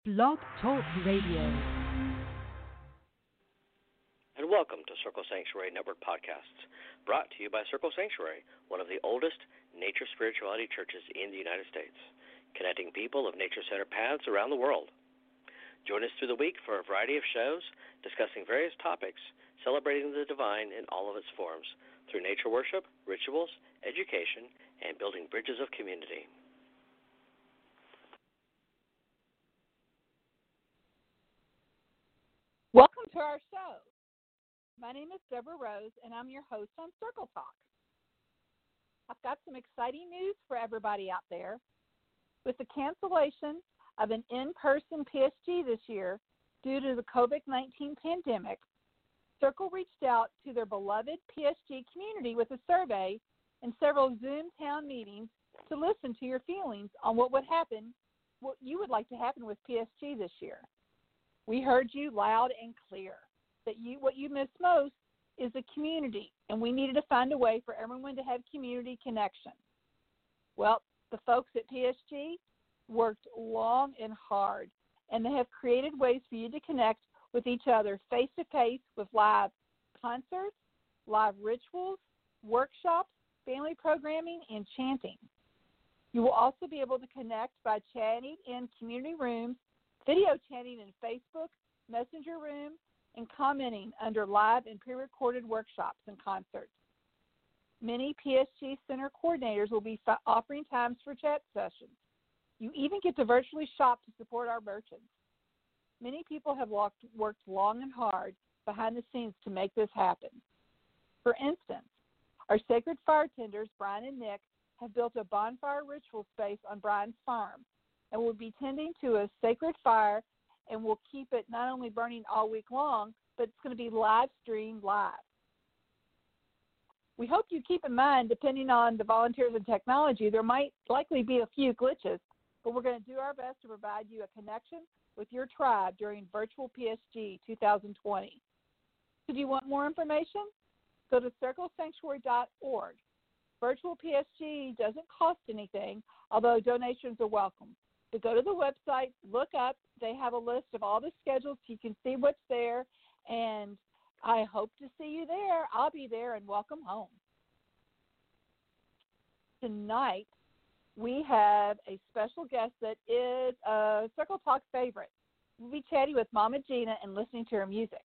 Blog Talk Radio. And welcome to Circle Sanctuary Network Podcasts, brought to you by Circle Sanctuary, one of the oldest nature spirituality churches in the United States, connecting people of nature-centered paths around the world. Join us through the week for a variety of shows discussing various topics, celebrating the divine in all of its forms, through nature worship, rituals, education, and building bridges of community. Welcome to our show. My name is Deborah Rose, and I'm your host on Circle Talk. I've got some exciting news for everybody out there. With the cancellation of an in-person PSG this year due to the COVID-19 pandemic, Circle reached out to their beloved PSG community with a survey and several Zoom town meetings to listen to your feelings on what you would like to happen with PSG this year. We heard you loud and clear that what you miss most is the community, and we needed to find a way for everyone to have community connection. Well, the folks at PSG worked long and hard, and they have created ways for you to connect with each other face-to-face with live concerts, live rituals, workshops, family programming, and chanting. You will also be able to connect by chatting in community rooms, video chatting in Facebook, Messenger Room, and commenting under live and pre-recorded workshops and concerts. Many PSG Center coordinators will be offering times for chat sessions. You even get to virtually shop to support our merchants. Many people have worked long and hard behind the scenes to make this happen. For instance, our Sacred Fire Tenders, Brian and Nick, have built a bonfire ritual space on Brian's farm, and will be tending to a sacred fire, and will keep it not only burning all week long, but it's going to be live streamed live. We hope you keep in mind, depending on the volunteers and technology, there might likely be a few glitches, but we're going to do our best to provide you a connection with your tribe during Virtual PSG 2020. So do you want more information? Go to circlesanctuary.org. Virtual PSG doesn't cost anything, although donations are welcome. So go to the website, look up. They have a list of all the schedules so you can see what's there, and I hope to see you there. I'll be there, and welcome home. Tonight, we have a special guest that is a Circle Talk favorite. We'll be chatting with Mama Gina and listening to her music.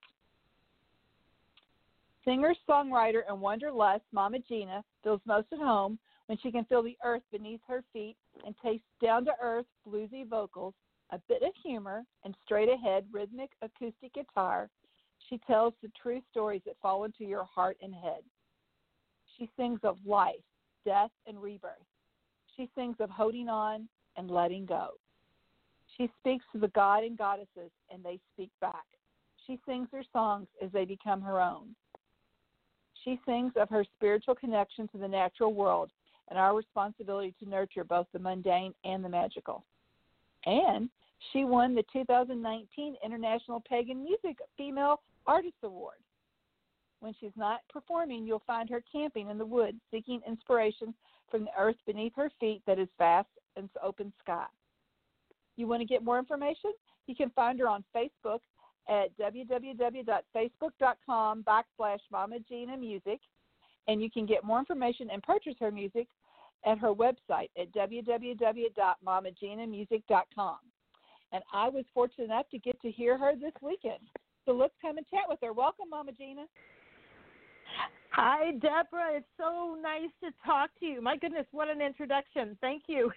Singer, songwriter, and wanderlust Mama Gina feels most at home when she can feel the earth beneath her feet and taste down-to-earth bluesy vocals, a bit of humor, and straight-ahead rhythmic acoustic guitar. She tells the true stories that fall into your heart and head. She sings of life, death, and rebirth. She sings of holding on and letting go. She speaks to the God and goddesses, and they speak back. She sings her songs as they become her own. She sings of her spiritual connection to the natural world and our responsibility to nurture both the mundane and the magical. And she won the 2019 International Pagan Music Female Artist Award. When she's not performing, you'll find her camping in the woods, seeking inspiration from the earth beneath her feet that is vast and open sky. You want to get more information? You can find her on Facebook at www.facebook.com/Mama Gina Music, and you can get more information and purchase her music at her website at www.mamaginamusic.com. And I was fortunate enough to get to hear her this weekend. So let's come and chat with her. Welcome, Mama Gina. Hi, Deborah. It's so nice to talk to you. My goodness, what an introduction. Thank you.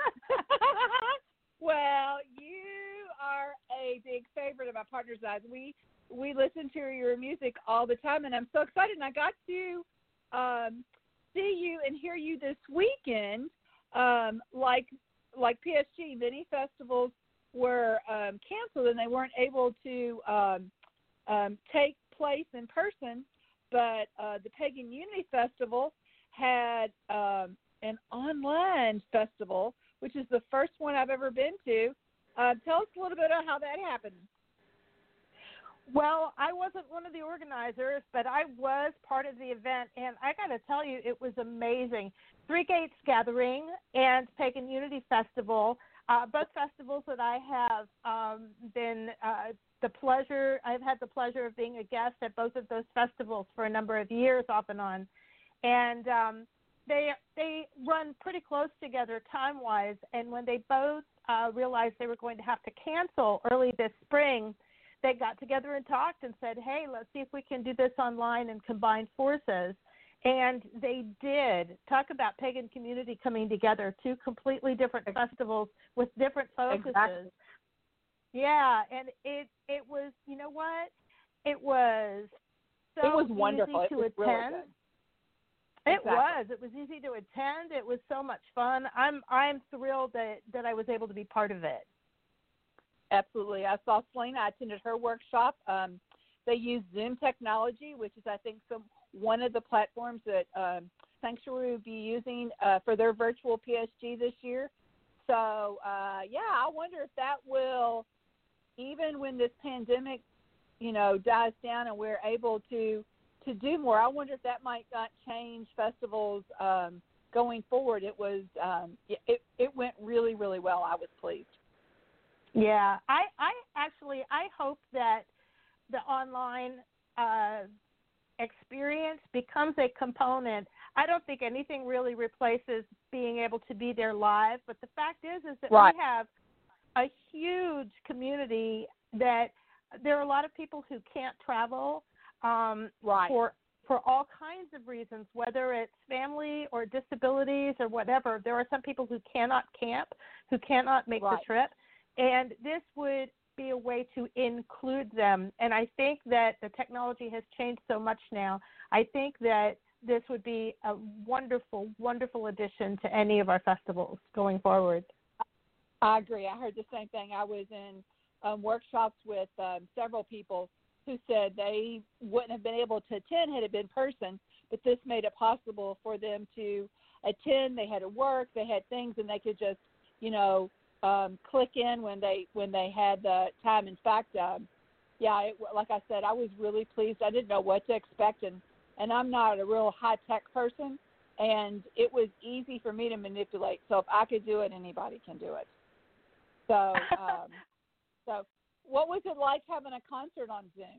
Well, you are a big favorite of my partner's eyes. We listen to your music all the time, and I'm so excited. And I got to see you and hear you this weekend. Like PSG, many festivals were canceled, and they weren't able to take place in person. But the Pagan Unity Festival had an online festival, which is the first one I've ever been to. Tell us a little bit about how that happened. Well, I wasn't one of the organizers, but I was part of the event, and I got to tell you, it was amazing. Three Gates Gathering and Pagan Unity Festival Both festivals that I have been I've had the pleasure of being a guest at both of those festivals for a number of years off and on. And they run pretty close together time-wise. And when they both realized they were going to have to cancel early this spring, they got together and talked and said, hey, let's see if we can do this online and combine forces. And they did. Talk about pagan community coming together, two completely different festivals with different focuses. Exactly. Yeah, and it was, you know what? It was so it was wonderful. easy to it was attend. Really good. It Exactly. was. It was easy to attend. It was so much fun. I'm thrilled that I was able to be part of it. Absolutely. I saw Selena. I attended her workshop. They use Zoom technology, which is, I think, one of the platforms that Sanctuary will be using for their virtual PSG this year. So, I wonder if that will, even when this pandemic, dies down and we're able to do more, I wonder if that might not change festivals going forward. It was, it went really, really well. I was pleased. Yeah, I hope that the online experience becomes a component. I don't think anything really replaces being able to be there live, but the fact is that Right. we have a huge community that there are a lot of people who can't travel Right. for all kinds of reasons, whether it's family or disabilities or whatever. There are some people who cannot camp, who cannot make Right. the trip, and this would be a way to include them. And I think that the technology has changed so much now. I think that this would be a wonderful, wonderful addition to any of our festivals going forward. I agree. I heard the same thing. I was in workshops with several people who said they wouldn't have been able to attend had it been in person, but this made it possible for them to attend. They had to work, they had things, and they could just, click in when they had the time. In fact, like I said, I was really pleased. I didn't know what to expect, and I'm not a real high-tech person, and it was easy for me to manipulate. So if I could do it, anybody can do it. So, what was it like having a concert on Zoom?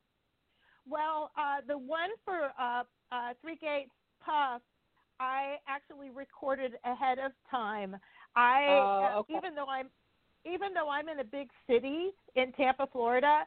Well, the one for Three Gates Puff, I actually recorded ahead of time. Okay. Even though I'm in a big city in Tampa, Florida,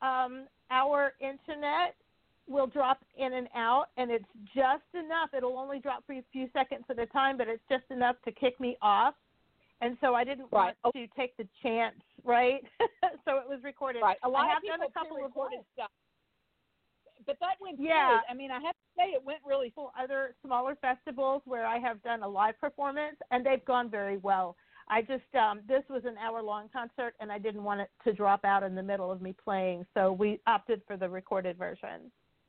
our internet will drop in and out, and it's just enough. It'll only drop for a few seconds at a time, but it's just enough to kick me off. And so I didn't want to take the chance, right? So it was recorded. Right. A lot I have of people done a couple of recorded stuff, but that went good. I have to say it went really full. Other smaller festivals where I have done a live performance, and they've gone very well. I just this was an hour-long concert, and I didn't want it to drop out in the middle of me playing, so we opted for the recorded version.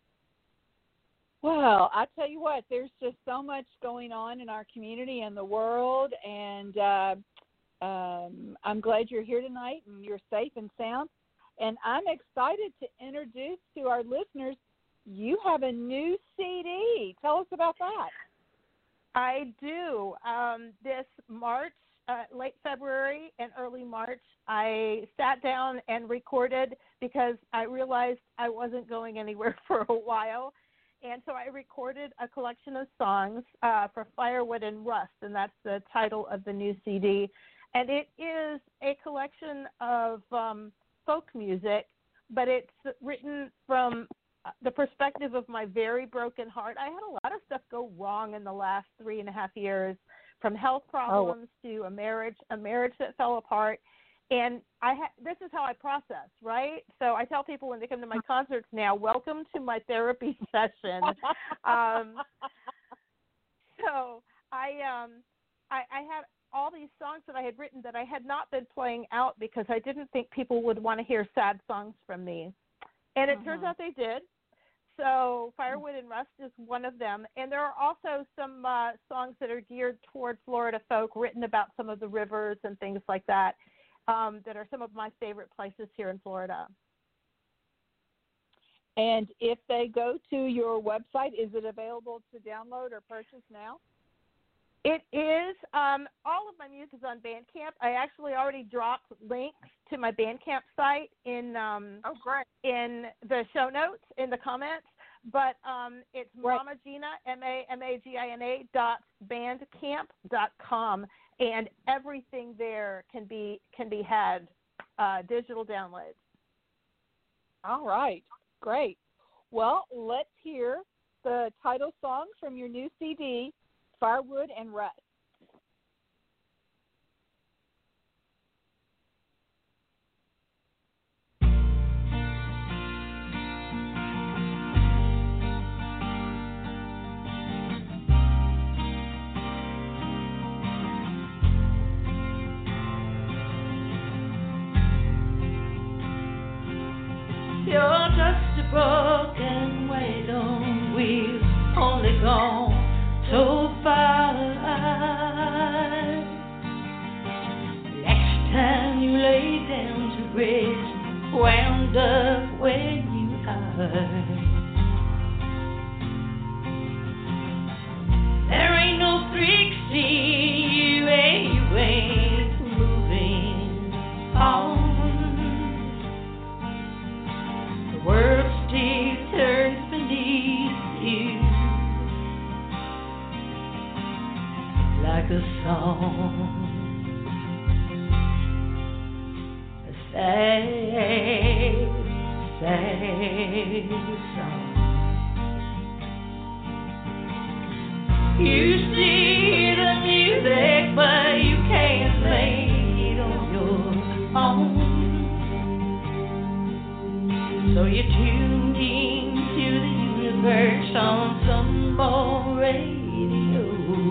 Well, I tell you what, there's just so much going on in our community and the world, and I'm glad you're here tonight and you're safe and sound. And I'm excited to introduce to our listeners, you have a new CD. Tell us about that. I do. This March, late February and early March, I sat down and recorded because I realized I wasn't going anywhere for a while. And so I recorded a collection of songs for Firewood and Rust, and that's the title of the new CD. And it is a collection of folk music, but it's written from the perspective of my very broken heart. I had a lot of stuff go wrong in the last 3.5 years, from health problems to a marriage that fell apart. And this is how I process, right? So I tell people when they come to my concerts now, welcome to my therapy session. So I had all these songs that I had written that I had not been playing out because I didn't think people would want to hear sad songs from me. And it turns out they did. So Firewood and Rust is one of them. And there are also some songs that are geared toward Florida folk, written about some of the rivers and things like that. That are some of my favorite places here in Florida. And if they go to your website, is it available to download or purchase now? It is. All of my music is on Bandcamp. I actually already dropped links to my Bandcamp site in great. in the show notes, in the comments. But it's Right. Mamagina, MAMAGINA.bandcamp.com, and everything there can be had digital downloads. All right. Great. Well, let's hear the title song from your new CD, Firewood and Rust. You're just a broken weight on wheels, only gone so far. Next time you lay down to rest, wound up where you are. There ain't no fixing you, and you ain't moving on. The world still turns beneath you like a song, a sad, sad song. You see the music, but you can't play it on your own. So you tune into the universe on some old radio.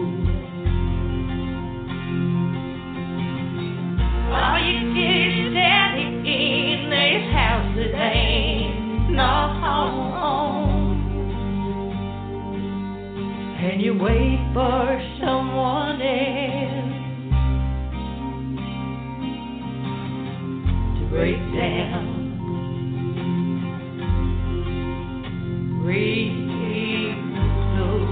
All you get is static in this house that ain't no home. And you wait for someone else to break down. Breathe slow.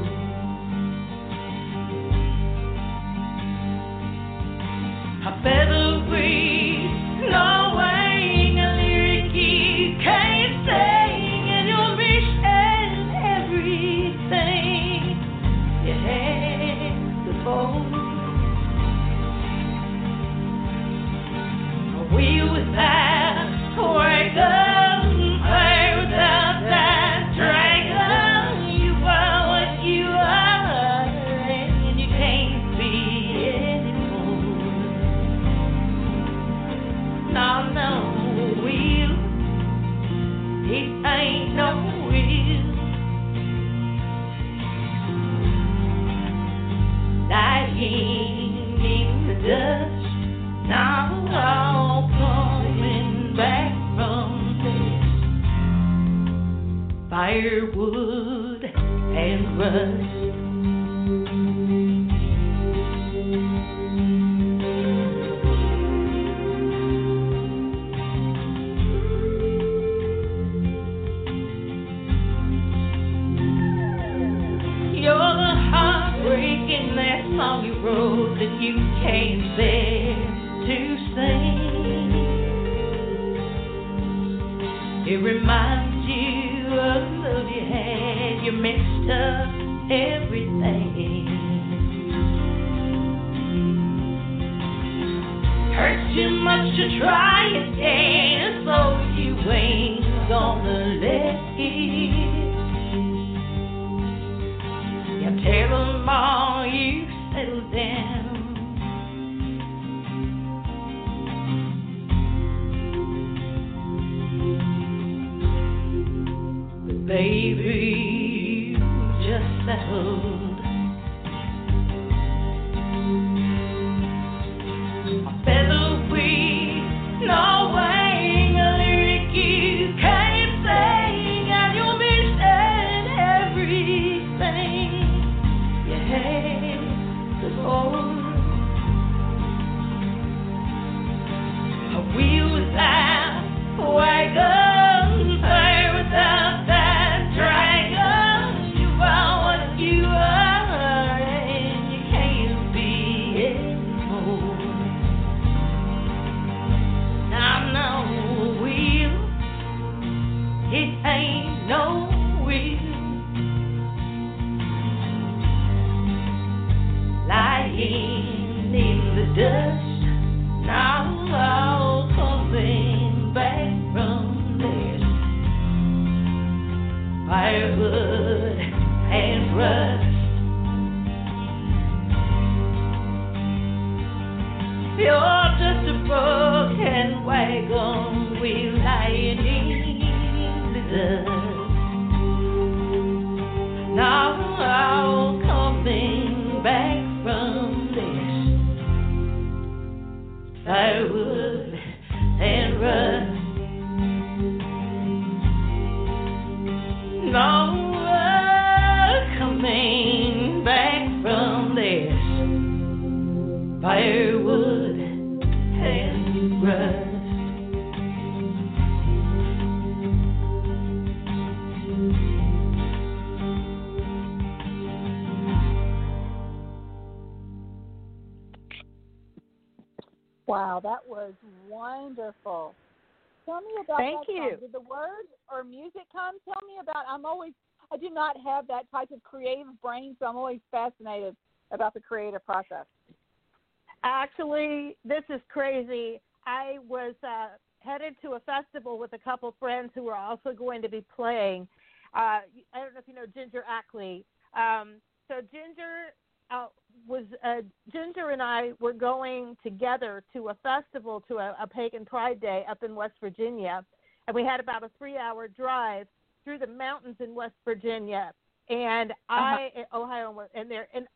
A feather breeze, no wing, a lyric you can't sing, and you're missing everything you had before. A wheel without a wagon. Ain't no will. Lying in the dust, now all coming back from this firewood and rust. Song you wrote that you can't bear to sing. It reminds you of the love you had. You messed up everything. Hurts too much to try again, so you ain't gonna let it. You tell them all you settle down. But baby, you just settled. A feather weight, no wing, a lyric you can't sing, and you're missing everything you had before. A wheel without a wagon, fire without that dragon. You are what you are. wagon wheel lying in the dust. Now coming back from this firewood and rust. Now coming back from this firewood and rust. Wow, that was wonderful. Tell me about Thank that you. song. Did the words or music come? Tell me about. I do not have that type of creative brain, so I'm always fascinated about the creative process. Actually, this is crazy. I was headed to a festival with a couple friends who were also going to be playing. I don't know if you know Ginger Ackley. So Ginger and I were going together to a festival, to a pagan pride day up in West Virginia, and we had about a 3-hour drive through the mountains in West Virginia, and Ohio, and there, and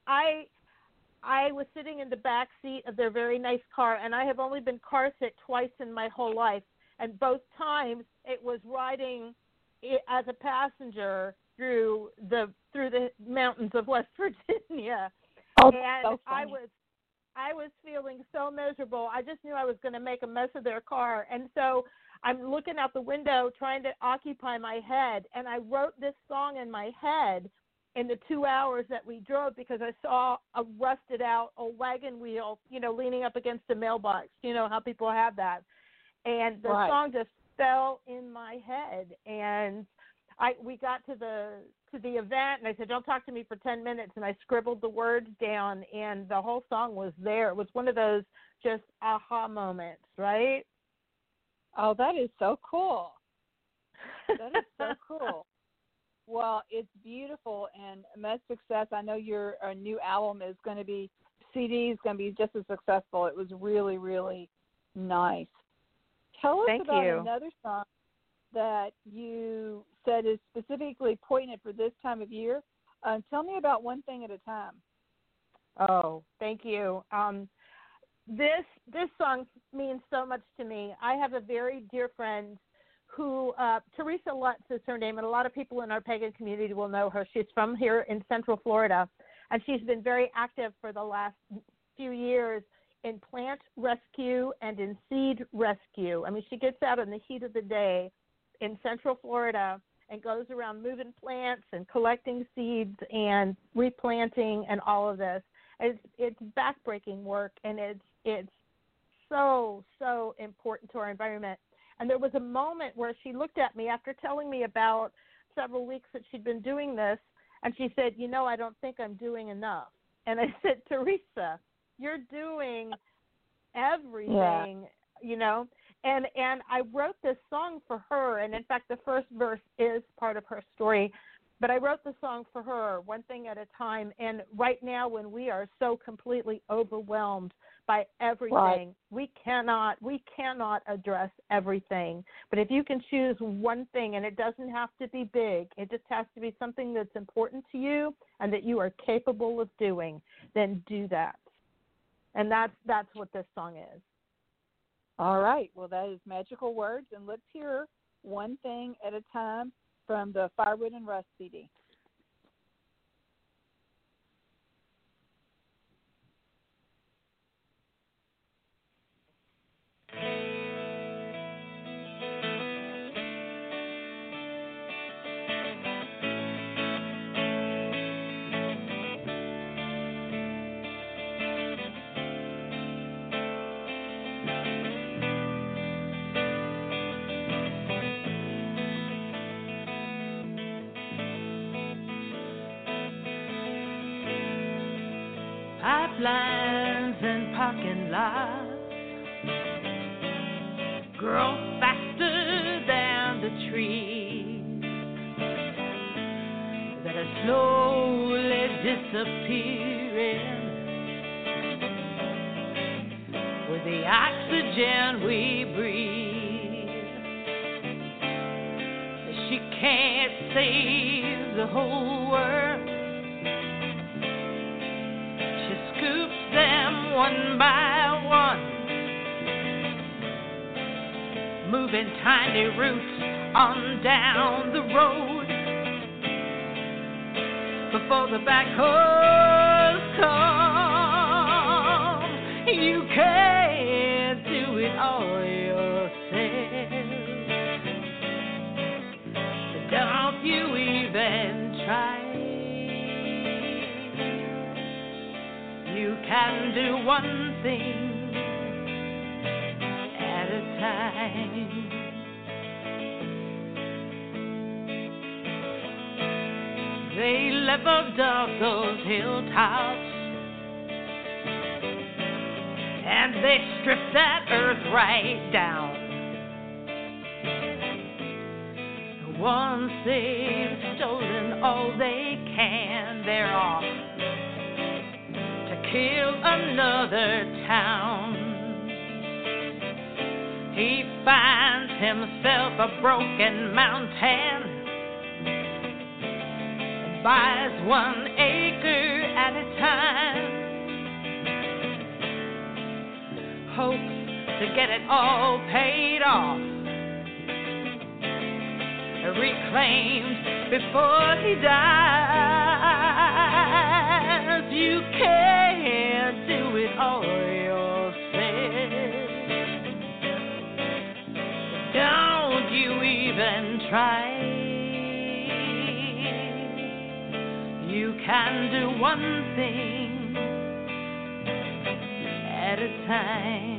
I was sitting in the back seat of their very nice car, and I have only been car sick twice in my whole life, and both times it was riding as a passenger through the mountains of West Virginia. Oh, And so funny. I was feeling so miserable. I just knew I was going to make a mess of their car. And so I'm looking out the window trying to occupy my head. And I wrote this song in my head in the 2 hours that we drove because I saw a rusted out old wagon wheel, leaning up against a mailbox. You know how people have that. And the song just fell in my head. And we got to the event, and I said, don't talk to me for 10 minutes, and I scribbled the words down, and the whole song was there. It was one of those just aha moments, right? Oh, that is so cool. That is so cool. Well, it's beautiful, and much success. I know your new album is going to be, CD is going to be just as successful. It was really, really nice. Tell us Thank about you. another song that you said is specifically poignant for this time of year. Tell me about One Thing at a Time. Oh, thank you. This song means so much to me. I have a very dear friend who, Teresa Lutz is her name, and a lot of people in our pagan community will know her. She's from here in Central Florida, and she's been very active for the last few years in plant rescue and in seed rescue. I mean, she gets out in the heat of the day in Central Florida and goes around moving plants and collecting seeds and replanting and all of this. It's backbreaking work, and it's so important to our environment. And there was a moment where she looked at me after telling me about several weeks that she'd been doing this, and she said, I don't think I'm doing enough. And I said, Teresa, you're doing everything, And I wrote this song for her, and in fact, the first verse is part of her story. But I wrote the song for her, one thing at a time. And right now, when we are so completely overwhelmed by everything, we cannot address everything. But if you can choose one thing, and it doesn't have to be big, it just has to be something that's important to you and that you are capable of doing, then do that. And that's what this song is. All right. Well, that is magical words, and let's hear One Thing at a Time from the Firewood and Rust CD. Pipelines and parking lots grow faster than the trees that are slowly disappearing with the oxygen we breathe. can't save the whole world. She scoops them one by one, moving tiny roots on down the road. Before the backhoes come, you can't do it all yourself. Don't you even try. You can do one thing at a time. They leveled up those hilltops, and they stripped that earth right down. Once they've stolen all they can, they're off to kill another town. He finds himself a broken mountain, buys 1 acre at a time, hopes to get it all paid off, reclaimed before he dies. You can't do it all yourself. Don't you even try. You can do one thing at a time.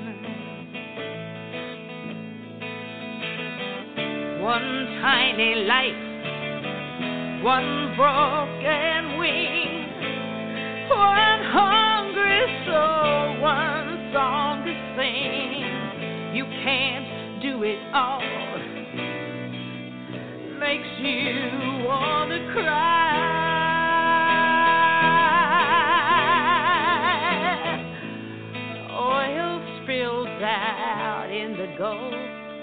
One tiny life, one broken wing, one hungry soul, one song to sing. You can't do it all. Makes you want to cry. Oil spills out in the Gulf.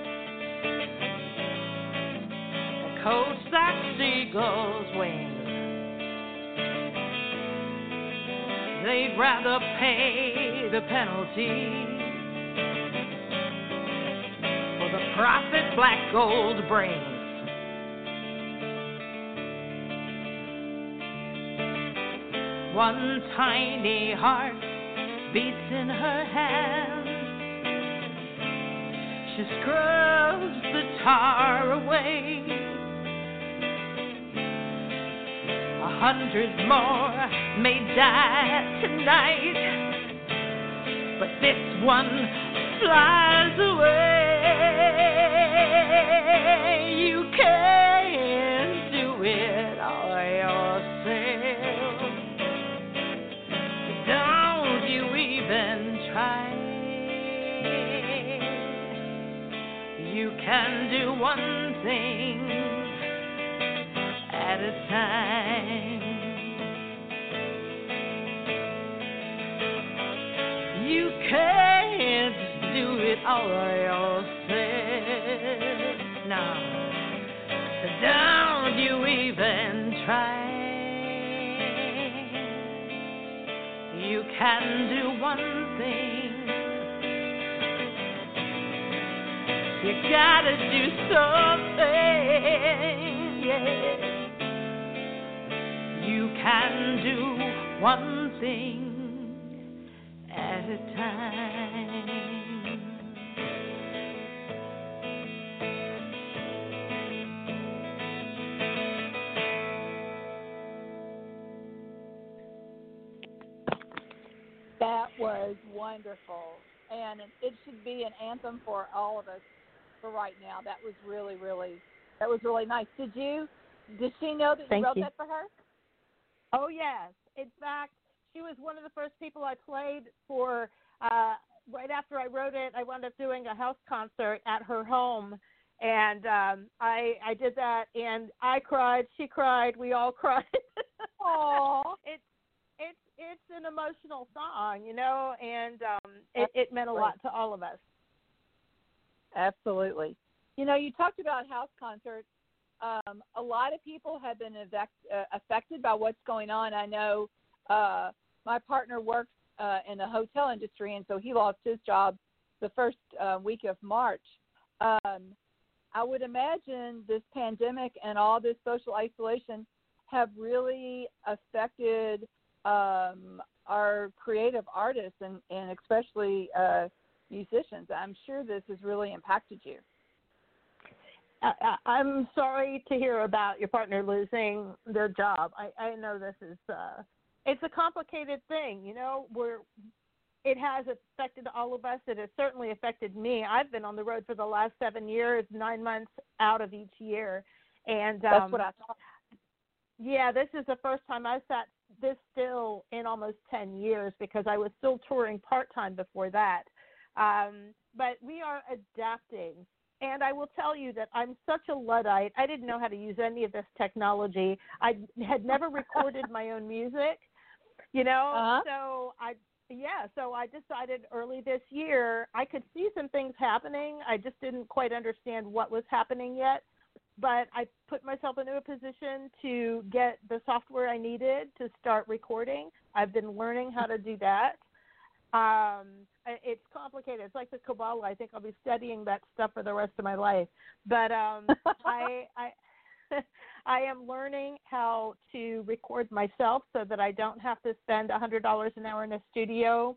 Coats like seagulls' wings. They'd rather pay the penalty for the profit black gold brings. One tiny heart beats in her hand. She scrubs the tar away. 100 more may die tonight, but this one flies away. You can't do it all yourself. Don't you even try. You can do one thing at a time. You can't do it all yourself. No, don't you even try. You can do one thing. You gotta do something, yeah. You can do one thing at a time. That was wonderful, and it should be an anthem for all of us for right now. That was really nice. Did she know that you wrote that for her? Oh, yes. In fact, she was one of the first people I played for. Right after I wrote it, I wound up doing a house concert at her home, and I did that, and I cried, she cried, we all cried. Aww. It's an emotional song, you know, and it meant a lot to all of us. Absolutely. You know, you talked about house concerts. a lot of people have been affected by what's going on. I know my partner works in the hotel industry, and so he lost his job the first week of March. I would imagine this pandemic and all this social isolation have really affected our creative artists and especially musicians. I'm sure this has really impacted you. I'm sorry to hear about your partner losing their job. I know this is it's a complicated thing, you know. It has affected all of us. It has certainly affected me. I've been on the road for the last 7 years, 9 months out of each year, and that's what I thought. Yeah, this is the first time I've sat this still in almost 10 years because I was still touring part-time before that. But we are adapting. And I will tell you that I'm such a Luddite. I didn't know how to use any of this technology. I had never recorded my own music, you know. So I decided early this year I could see some things happening. I just didn't quite understand what was happening yet. But I put myself into a position to get the software I needed to start recording. I've been learning how to do that. It's complicated. It's like the Kabbalah. I think I'll be studying that stuff for the rest of my life. But I am learning how to record myself so that I don't have to spend $100 an hour in a studio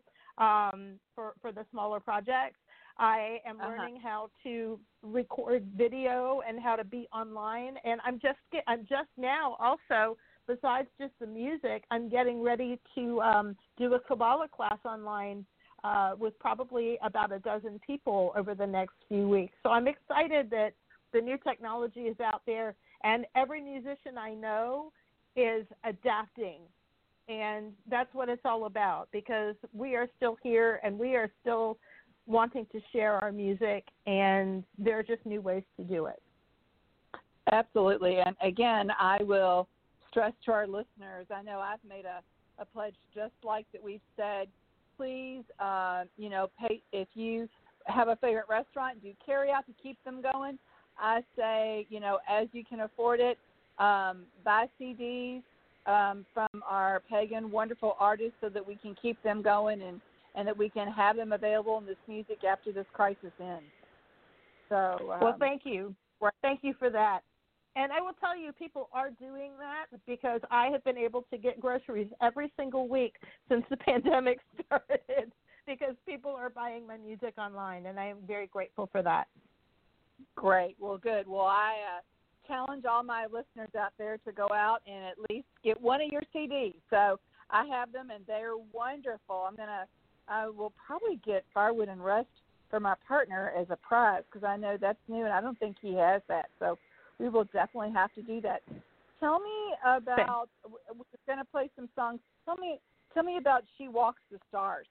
for the smaller projects. I am learning how to record video and how to be online. And I'm just now also, besides just the music, I'm getting ready to do a Kabbalah class online with probably about a dozen people over the next few weeks. So I'm excited that the new technology is out there, and every musician I know is adapting. And that's what it's all about, because we are still here and we are still wanting to share our music, and there are just new ways to do it. Absolutely. And again, I will stress to our listeners, I know I've made a pledge just like that we've said, please, pay, if you have a favorite restaurant, do carry out to keep them going. I say, as you can afford it, buy CDs from our pagan wonderful artists so that we can keep them going and that we can have them available in this music after this crisis ends. So, well, thank you. Thank you for that. And I will tell you, people are doing that because I have been able to get groceries every single week since the pandemic started because people are buying my music online, and I am very grateful for that. Great. Well, good. Well, I challenge all my listeners out there to go out and at least get one of your CDs. So I have them, and they're wonderful. I will probably get Firewood and Rust for my partner as a prize because I know that's new, and I don't think he has that. So we will definitely have to do that. Tell me about, we're going to play some songs. Tell me about She Walks the Stars.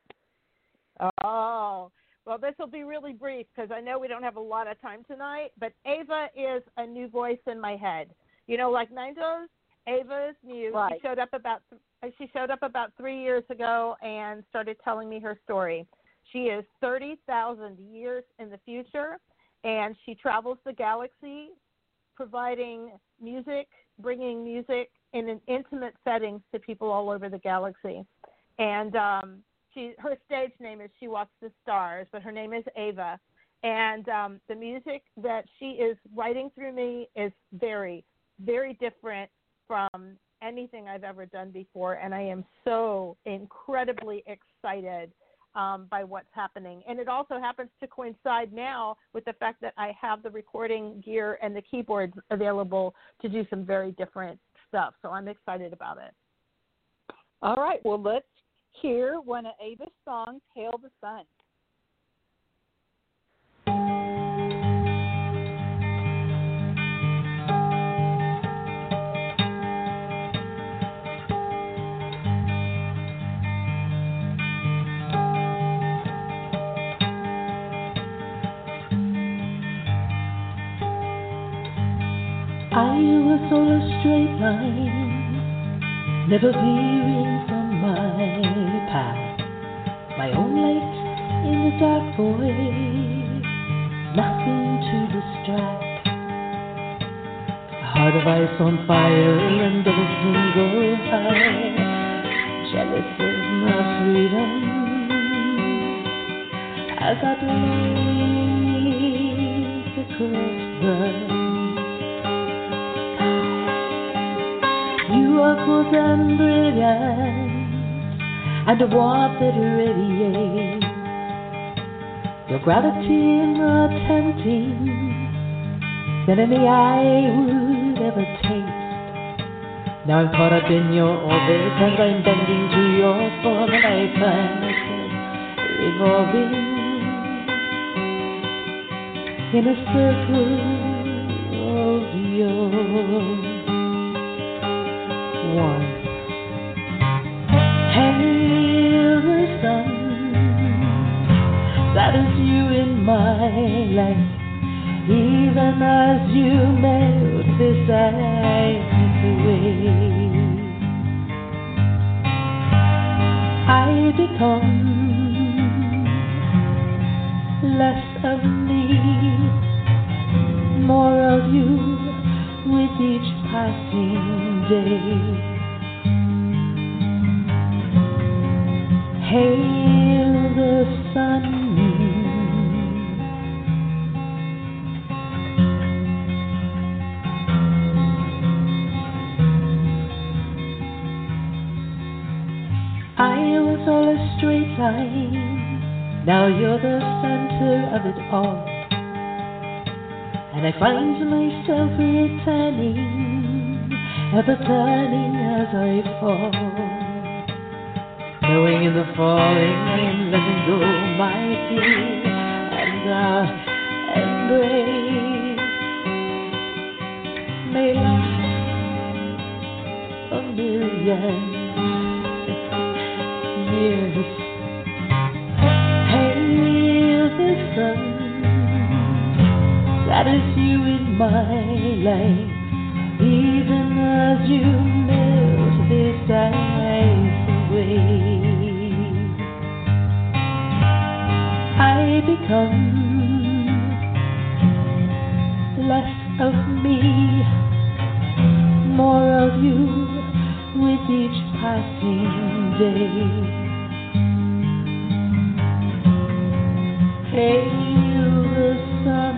Oh, well, this will be really brief because I know we don't have a lot of time tonight, but Ava is a new voice in my head. Like Ninjas, Ava is new. Right. She showed up about 3 years ago and started telling me her story. She is 30,000 years in the future, and she travels the galaxy providing music, bringing music in an intimate settings to people all over the galaxy. And her stage name is She Walks the Stars, but her name is Ava. And the music that she is writing through me is very, very different from anything I've ever done before, and I am so incredibly excited by what's happening. And it also happens to coincide now with the fact that I have the recording gear and the keyboards available to do some very different stuff, so I'm excited about it. All right, well, let's hear one of Ava's songs, Hail the Sun. I was on a straight line, never veering from my path. My own light in the dark void, nothing to distract. Heart of ice on fire and of a single high, jealous of my freedom as I blaze across the sky. You are cold and brilliant, and a warmth that radiates. Your gravity more tempting than any I would ever taste. Now I'm caught up in your orbit and I'm bending to your form, and I find myself revolving in a circle of your warmth. Hail the sun, that is you in my life. Even as you melt this ice away, I become less of me, more of you with each passing day. Hail the sun, I was all a straight line, now you're the center of it all. And I find myself returning, ever turning as I fall. Knowing in the falling I am letting go my fear, and our embrace may last a million years. Hail the sun, that is you in my life. Even as you melt this ice away, I become less of me, more of you with each passing day. Hail the sun,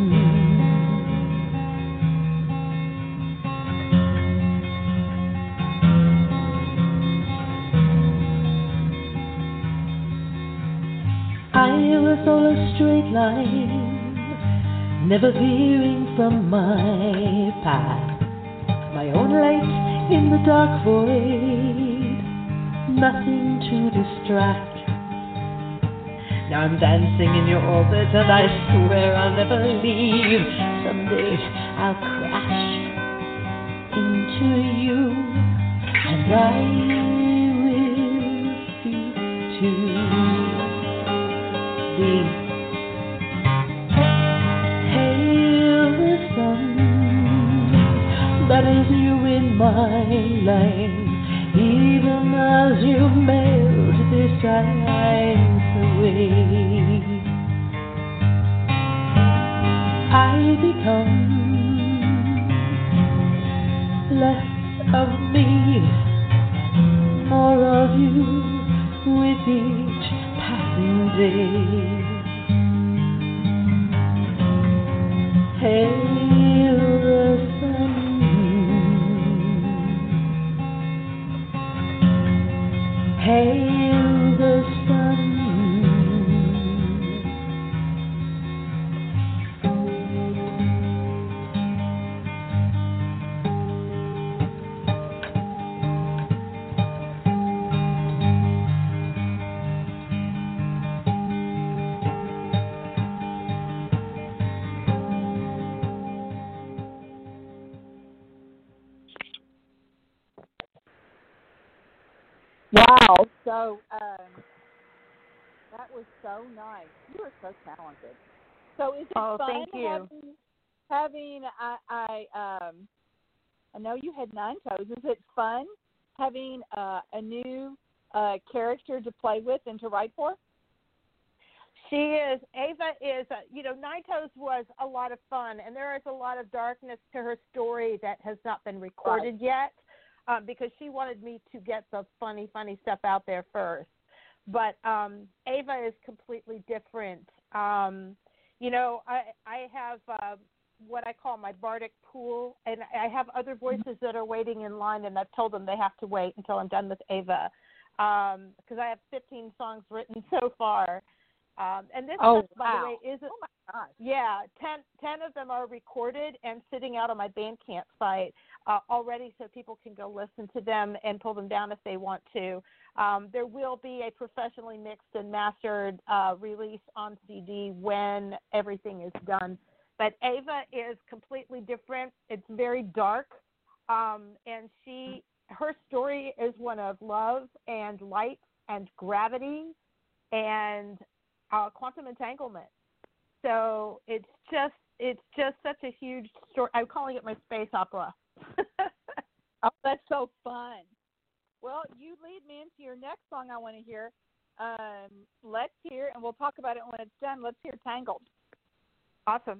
I was all a straight line, never veering from my path. My own light in the dark void, nothing to distract. Now I'm dancing in your orbit and I swear I'll never leave. Someday I'll crash into you and I will cease to be. Hail the sun, that is you in my life. Even as you melt this ice away, I become less of me, more of you with each passing day. Hail the sun, hail the sun. Wow. So that was so nice. You are so talented. So is it fun thank you. having I know you had 9 toes. Is it fun having a new character to play with and to write for? She is. Ava is, Nightos was a lot of fun, and there is a lot of darkness to her story that has not been recorded yet because she wanted me to get the funny stuff out there first. But Ava is completely different. I have what I call my bardic pool, and I have other voices that are waiting in line, and I've told them they have to wait until I'm done with Ava because I have 15 songs written so far. And this stuff, by the way, isn't. Oh my gosh! Yeah, 10 of them are recorded and sitting out on my Bandcamp site already, so people can go listen to them and pull them down if they want to. There will be a professionally mixed and mastered release on CD when everything is done. But Ava is completely different. It's very dark, and her story is one of love and light and gravity and quantum entanglement. So it's just such a huge story. I'm calling it my space opera. Oh, that's so fun. Well, you lead me into your next song I want to hear. Let's hear, and we'll talk about it when it's done. Let's hear Tangled. Awesome.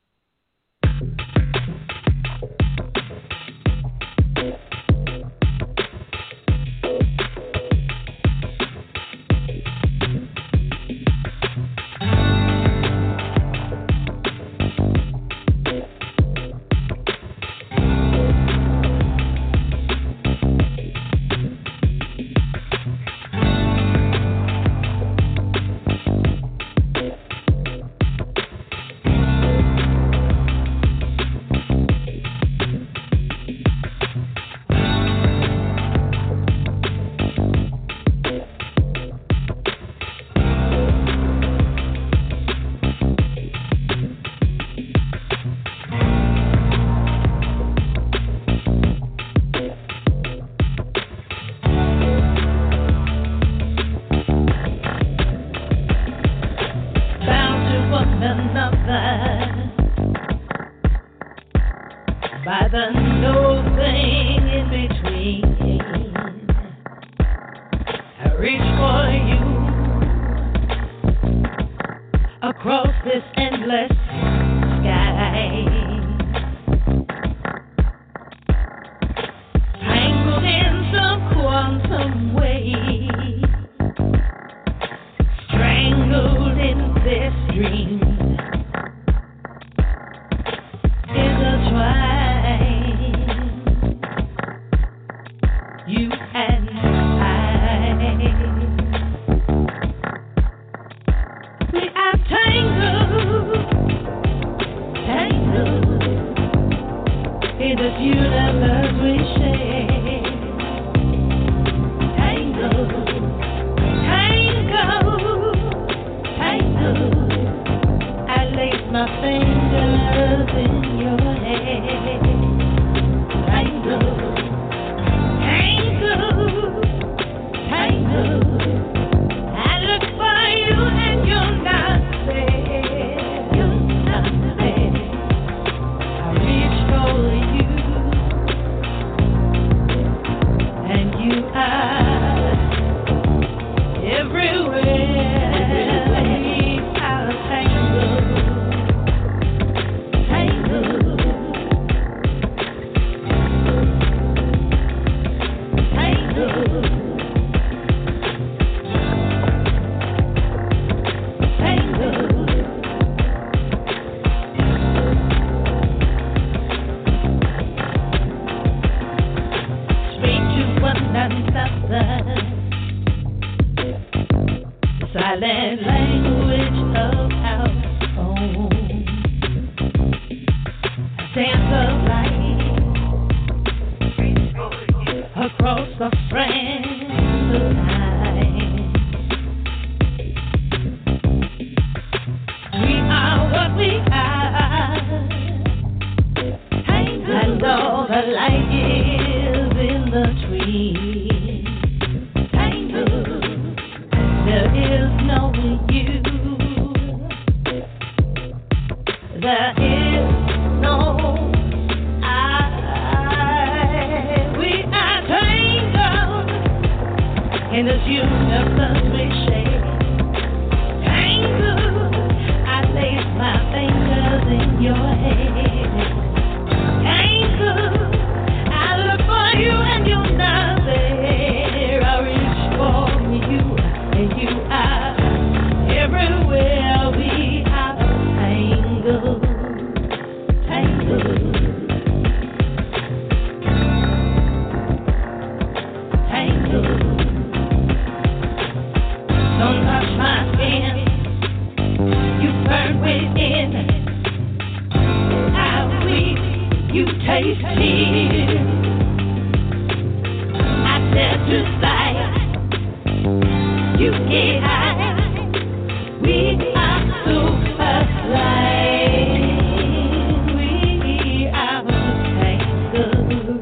By the no thing in between, I reach for you across this endless sky, tangled in some quantum way, strangled in this dream. You and I, we are tangled in this universe we share. Tangled. I lace my fingers in your hair. Tangled. I look for you and you're not there. You're not there. I reach for you and you are everywhere. I'll tangle. Silent language of our own. A dance of light across the strand of night. We are what we are, and all the light is in the tree. There is no you. There is no I. We are tangled in this universe we share. Tangled. you taste tears. I said to sight, you get high. We are so alive. We are tangled.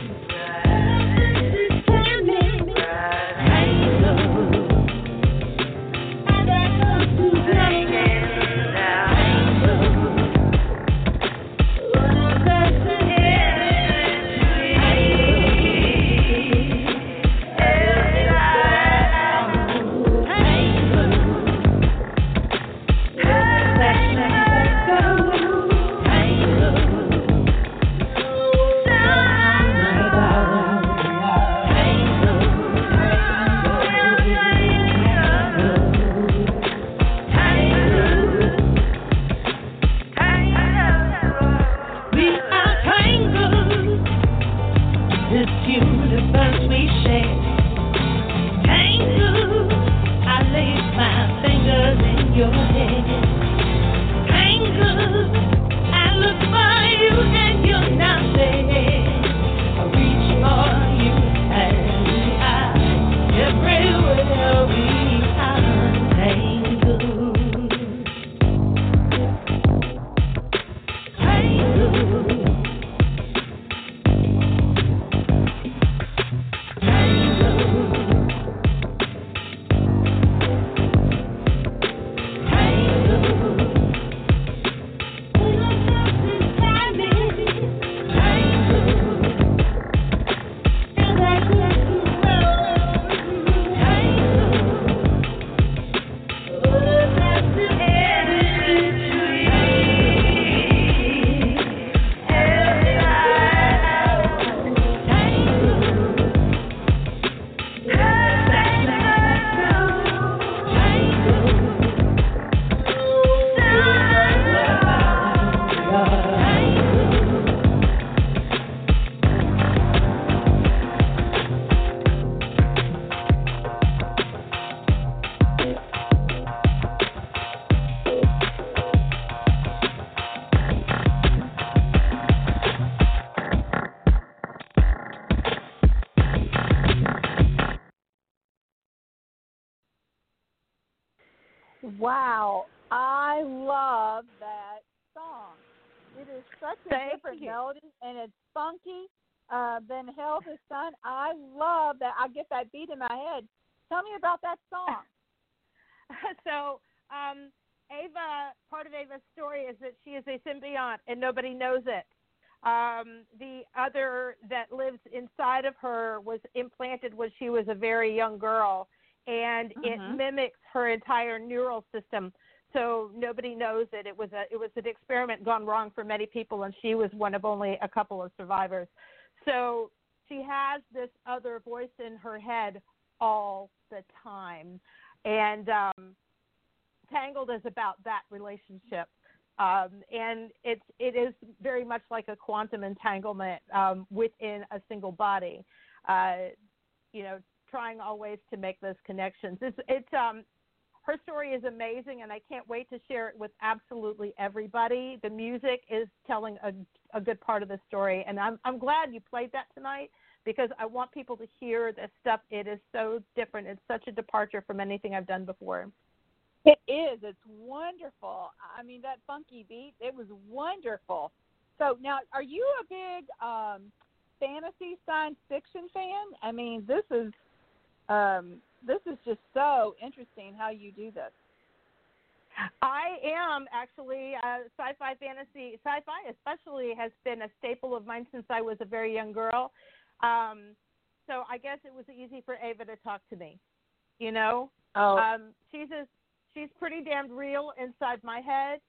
Wow, I love that song. It is such a different melody, and it's funky than Hell the Sun. I love that. I get that beat in my head. Tell me about that song. So, Ava, part of Ava's story is that she is a symbiont, and nobody knows it. The other that lives inside of her was implanted when she was a very young girl, and it mimics her entire neural system. So nobody knows it. It was an experiment gone wrong for many people, and she was one of only a couple of survivors. So she has this other voice in her head all the time, and Tangled is about that relationship. And it is very much like a quantum entanglement within a single body. Trying always to make those connections. Her story is amazing, and I can't wait to share it with absolutely everybody. The music is telling a good part of the story, and I'm glad you played that tonight because I want people to hear this stuff. It is so different. It's such a departure from anything I've done before. It is. It's wonderful. I mean, that funky beat, it was wonderful. So now, are you a big fantasy science fiction fan? I mean, this is just so interesting how you do this. I am actually sci-fi, fantasy. Sci-fi especially has been a staple of mine since I was a very young girl. So I guess it was easy for Ava to talk to me, She's pretty damned real inside my head.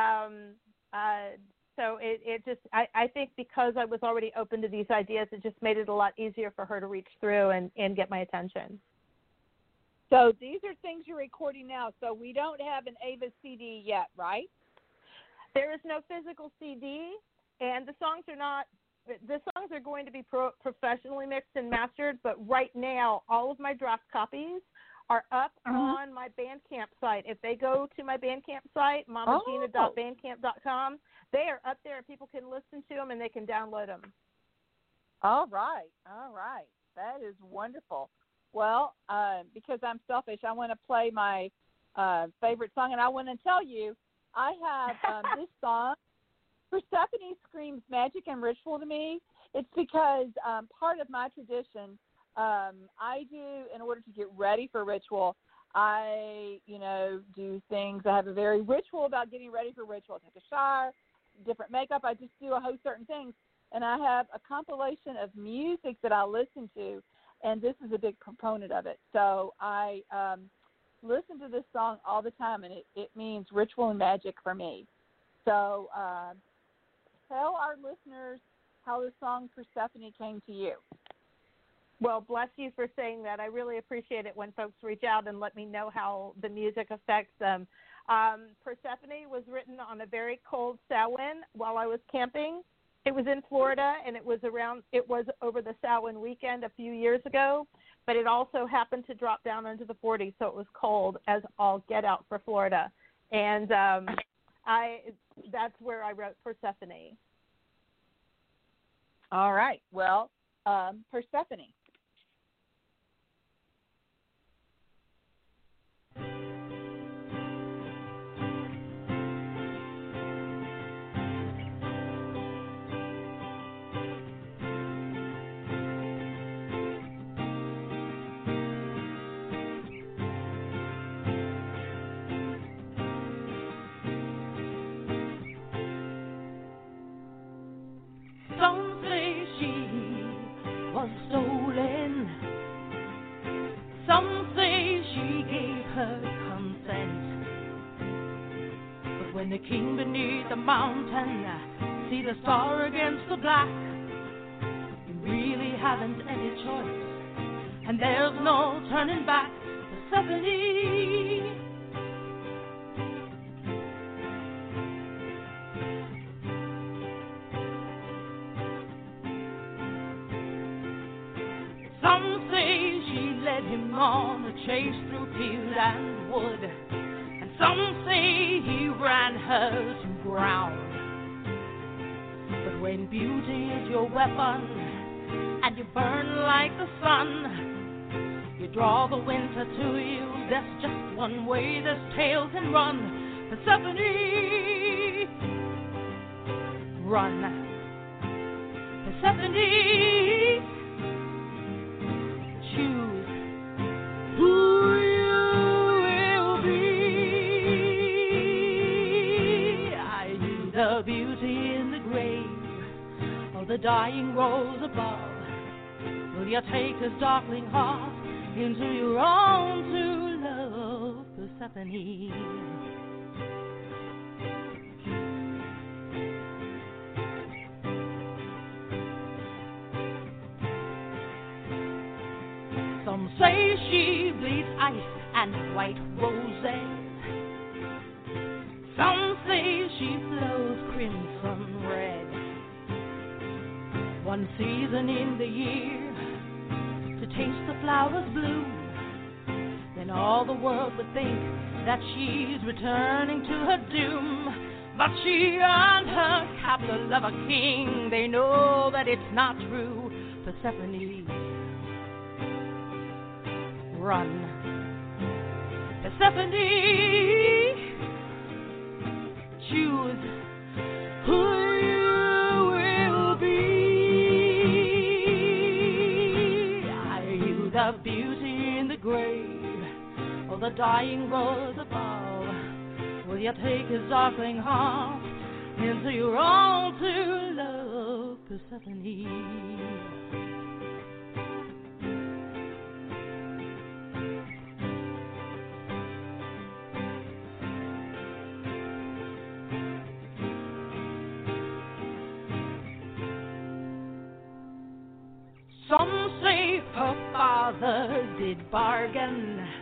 So it just, I think because I was already open to these ideas, it just made it a lot easier for her to reach through and get my attention. So these are things you're recording now. So we don't have an Ava CD yet, right? There is no physical CD, and the songs are going to be professionally mixed and mastered, but right now all of my draft copies are up on my Bandcamp site. If they go to my Bandcamp site, mamagina.bandcamp.com, they are up there and people can listen to them and they can download them. All right. That is wonderful. Well, because I'm selfish, I want to play my favorite song, and I want to tell you, I have this song, Persephone screams magic and ritual to me. It's because part of my tradition, I do, in order to get ready for ritual, I, do things. I have a very ritual about getting ready for ritual. I take a shower, different makeup. I just do a whole certain things. And I have a compilation of music that I listen to, and this is a big component of it. So I listen to this song all the time, and it means ritual and magic for me. So tell our listeners how the song Persephone came to you. Well, bless you for saying that. I really appreciate it when folks reach out and let me know how the music affects them. Persephone was written on a very cold Samhain while I was camping. It was in Florida, and it was over the Samhain weekend a few years ago, but it also happened to drop down into the 40s, so it was cold as all get out for Florida. And that's where I wrote Persephone. All right. Well, Persephone. Some say she was stolen. Some say she gave her consent. But when the king beneath the mountain see the star against the black, you really haven't any choice, and there's no turning back. Persephone. Some say she led him on a chase through field and wood, and some say he ran her to ground. But when beauty is your weapon and you burn like the sun, you draw the winter to you. There's just one way this tale can run. Persephone, run. Persephone, choose who you will be. Are you the beauty in the grave, or the dying rose above? Will you take his darkling heart into your own true love, Persephone? Some say she bleeds ice and white roses. Some say she flows crimson red. One season in the year to taste the flowers bloom, then all the world would think that she's returning to her doom. But she earned her capital of a king. They know that it's not true. Persephone, run. Persephone, choose who you will be. Are you the beauty in the grave, or the dying rose above? Will you take his darkling heart into your own true love, Persephone? Some say her father did bargain.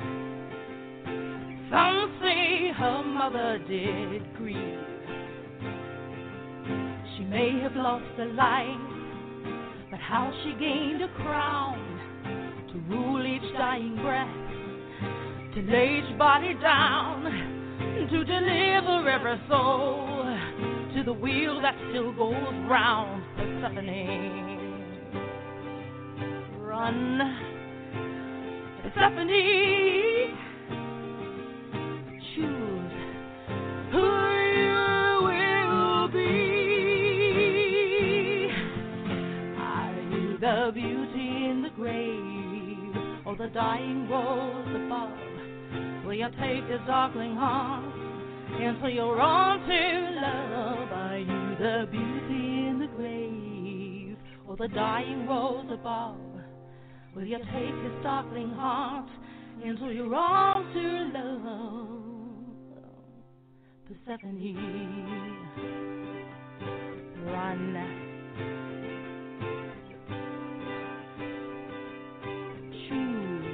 Some say her mother did grieve. She may have lost a life, but how she gained a crown to rule each dying breath to lay each body down, to deliver every soul to the wheel that still goes round. Persephone, run, Persephone, choose who you will be. Are you the beauty in the grave, or the dying rose above? Will you take his darkling heart into your own true love? Are you the beauty in the grave, or the dying rose above? Will you take his darkling heart into your arms to love? Persephone, run. Choose.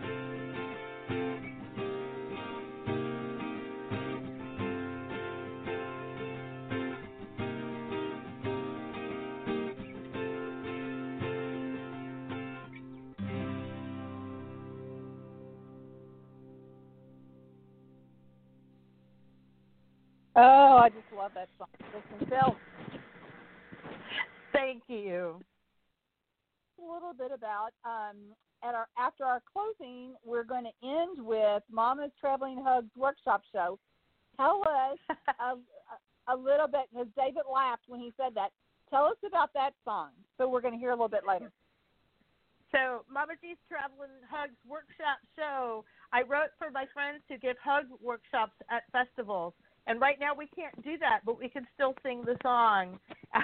Oh, I just love that song. Listen, Phil, Thank you. a little bit about after our closing, we're going to end with Mama's Traveling Hugs workshop show. Tell us a little bit, because David laughed when he said that. Tell us about that song. So we're going to hear a little bit later. So, Mama G's Traveling Hugs workshop show. I wrote for my friends to give hug workshops at festivals. And right now we can't do that, but we can still sing the song.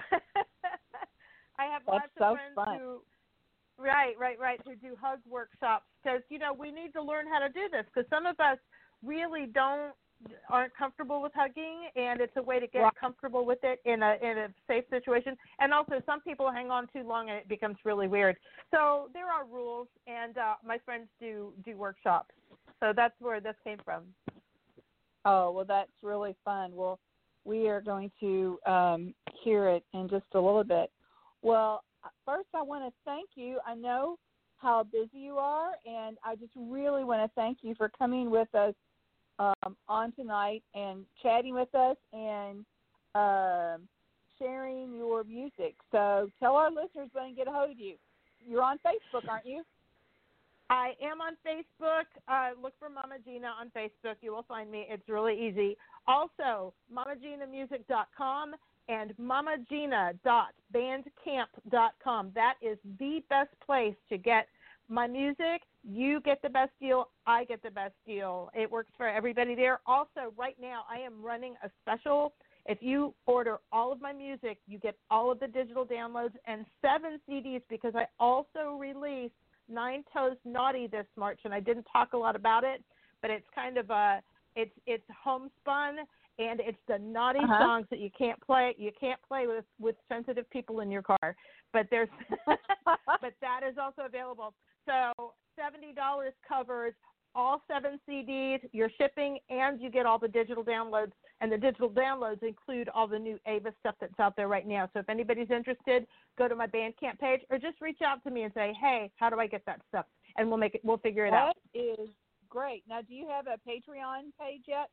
I have lots of friends who, right, who do hug workshops because, we need to learn how to do this because some of us really aren't comfortable with hugging, and it's a way to get comfortable with it in a safe situation. And also, some people hang on too long and it becomes really weird. So there are rules, and my friends do workshops. So that's where this came from. Oh, well, that's really fun. Well, we are going to hear it in just a little bit. Well, first I want to thank you. I know how busy you are, and I just really want to thank you for coming with us on tonight and chatting with us and sharing your music. So tell our listeners when to get a hold of you. You're on Facebook, aren't you? I am on Facebook. Look for Mama Gina on Facebook. You will find me. It's really easy. Also, mamaginamusic.com and mamagina.bandcamp.com. That is the best place to get my music. You get the best deal. I get the best deal. It works for everybody there. Also, right now, I am running a special. If you order all of my music, you get all of the digital downloads and 7 CDs because I also released Nine Toes Naughty this March, and I didn't talk a lot about it, but it's kind of it's homespun, and it's the naughty songs that you can't play. You can't play with sensitive people in your car, but there's but that is also available. So $70 covers all 7 CDs, your shipping, and you get all the digital downloads. And the digital downloads include all the new Ava stuff that's out there right now. So if anybody's interested, go to my Bandcamp page or just reach out to me and say, hey, how do I get that stuff? And we'll figure it out. That is great. Now, do you have a Patreon page yet?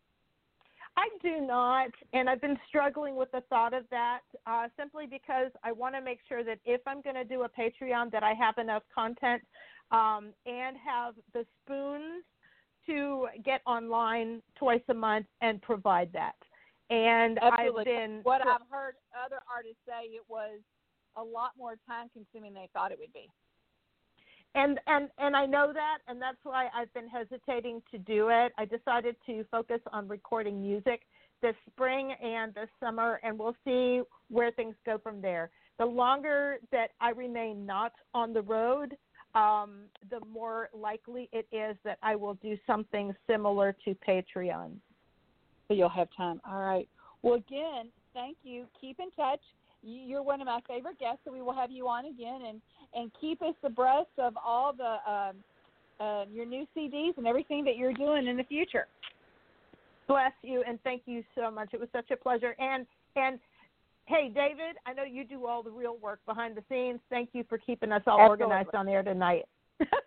I do not, and I've been struggling with the thought of that simply because I want to make sure that if I'm going to do a Patreon that I have enough content and have the spoons to get online twice a month and provide that. And Absolutely. I've heard other artists say, it was a lot more time consuming than they thought it would be. And I know that, and that's why I've been hesitating to do it. I decided to focus on recording music this spring and this summer, and we'll see where things go from there. The longer that I remain not on the road, the more likely it is that I will do something similar to Patreon. So you'll have time. All right. Well, again, thank you. Keep in touch. You're one of my favorite guests, so we will have you on again, and keep us abreast of all the your new CDs and everything that you're doing in the future. Bless you, and thank you so much. It was such a pleasure. And hey, David, I know you do all the real work behind the scenes. Thank you for keeping us all Absolutely. organized on air tonight.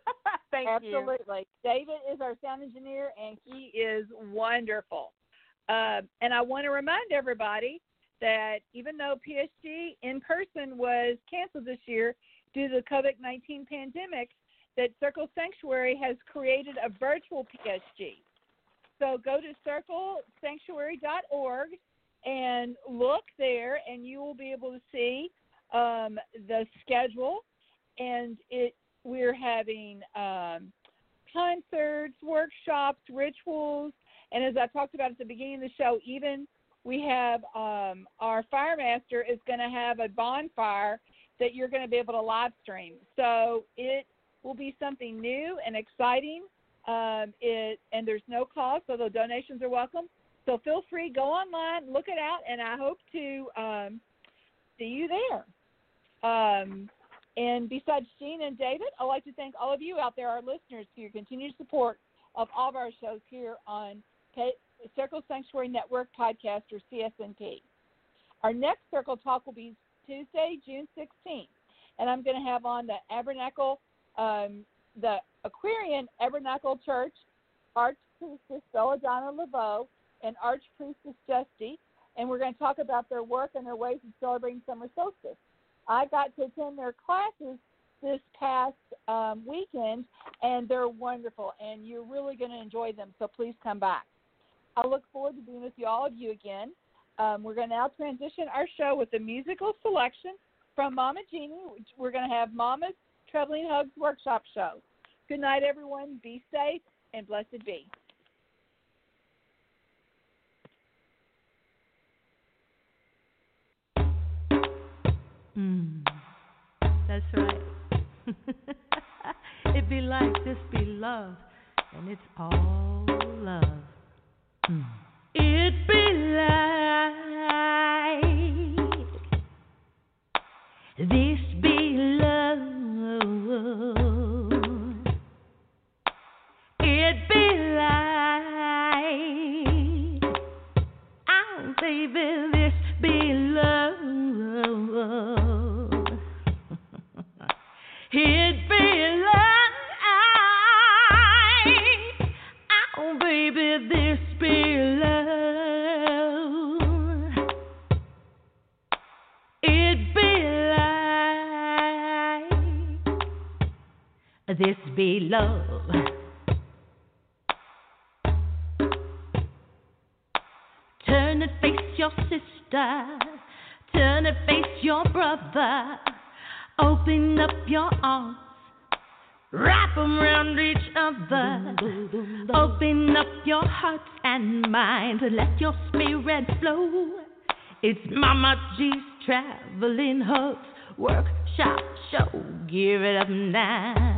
Thank you. Absolutely. David is our sound engineer, and he is wonderful. And I want to remind everybody that even though PSG in person was canceled this year due to the COVID-19 pandemic, that Circle Sanctuary has created a virtual PSG. So go to circlesanctuary.org and look there, and you will be able to see the schedule. And we're having concerts, workshops, rituals, and as I talked about at the beginning of the show, even we have our fire master is going to have a bonfire that you're going to be able to live stream. So it will be something new and exciting. And there's no cost, although donations are welcome. So feel free, go online, look it out, and I hope to see you there. And besides Gene and David, I'd like to thank all of you out there, our listeners, for your continued support of all of our shows here on Circle Sanctuary Network Podcast, or CSNP. Our next Circle Talk will be Tuesday, June 16th, and I'm going to have on the Aquarian Abernakle Church Archpriestess Belladonna Laveau and Archpriestess Justy, and we're going to talk about their work and their ways of celebrating summer solstice. I got to attend their classes this past weekend, and they're wonderful, and you're really going to enjoy them, so please come back. I look forward to being with all of you again. We're going to now transition our show with a musical selection from Mama Jeannie. We're going to have Mama's Traveling Hugs Workshop Show. Good night, everyone. Be safe and blessed be. That's right. It be like this be love, and it's all love. It be like this be love. It be like, oh baby, this be love. It be like, oh baby, this be love. It be like, this be love. Turn and face your sister, turn and face your brother. Open up your arms, wrap them around each other. Open up your hearts and minds and let your spirit flow. It's Mama G's Traveling Hugs Workshop Show. Give it up now.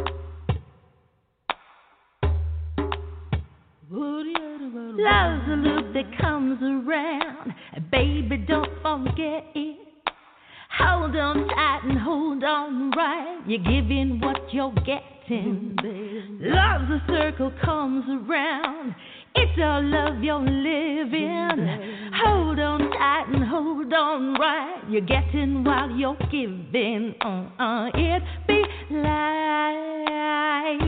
Love's a loop that comes around. Baby, don't forget it. Hold on tight and hold on right. You're giving what you're getting. Love's a circle comes around. It's all love you're living. Hold on tight and hold on right. You're getting while you're giving. It be like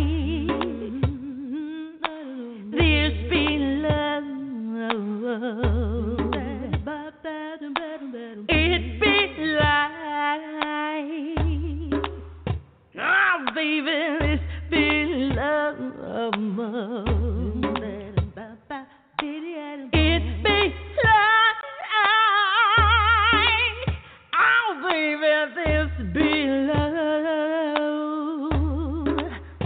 this be love. It be like, oh baby, this be love. It be like, oh baby, this be love.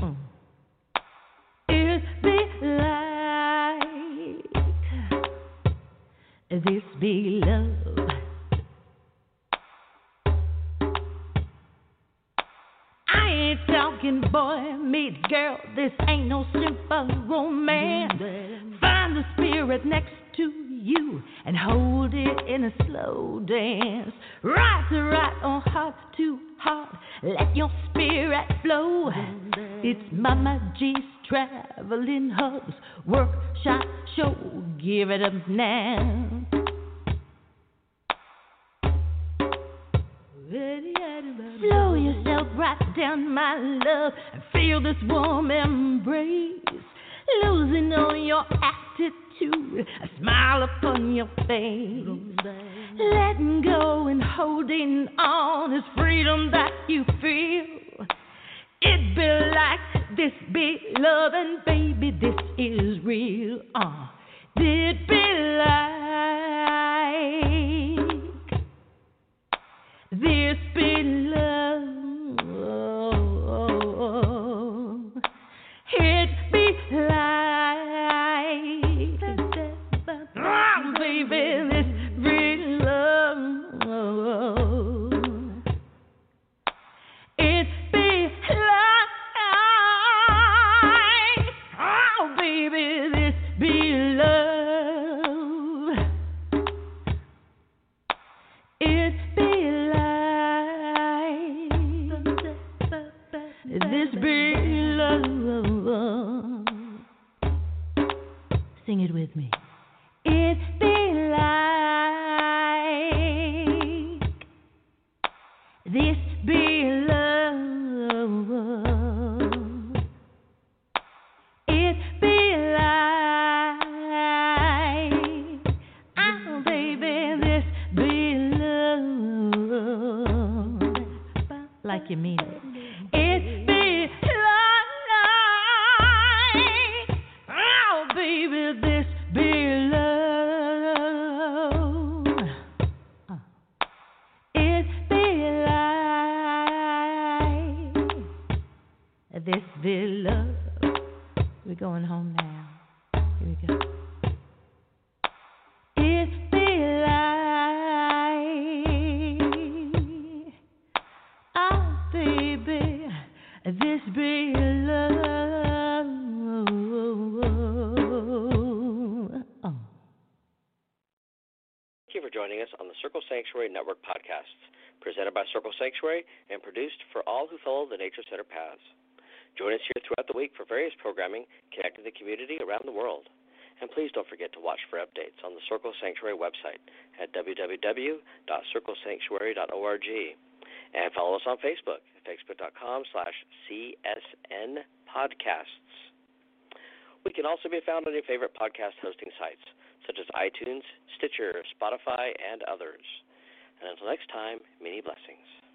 It be like, this be love. Talking boy meets girl, this ain't no simple romance. Find the spirit next to you and hold it in a slow dance. Right to right or heart to heart, let your spirit flow. It's Mama G's Traveling Hugs Workshop Show. Give it up now. Flow yourself right down, my love, and feel this warm embrace, losing on your attitude, a smile upon your face. Letting go and holding on is freedom that you feel. It be like this be love, and baby, this is real. It be like this be love. It be like, baby, this real love. It be like, oh, baby, this be love. It be like, this be love. Sing it with me. It be like, this be love. It be like, oh baby, this be love. Like you mean it. It be like, oh baby, this be love. It be like, this be love. We're going home now. Here we go. It be like, oh baby, this be love. Thank you for joining us on the Circle Sanctuary Network podcasts, presented by Circle Sanctuary and produced for all who follow the Nature Center paths. Join us here throughout the week for various programming connecting the community around the world. And please don't forget to watch for updates on the Circle Sanctuary website at www.circlesanctuary.org. And follow us on Facebook at facebook.com/CSN podcasts. We can also be found on your favorite podcast hosting sites, such as iTunes, Stitcher, Spotify, and others. And until next time, many blessings.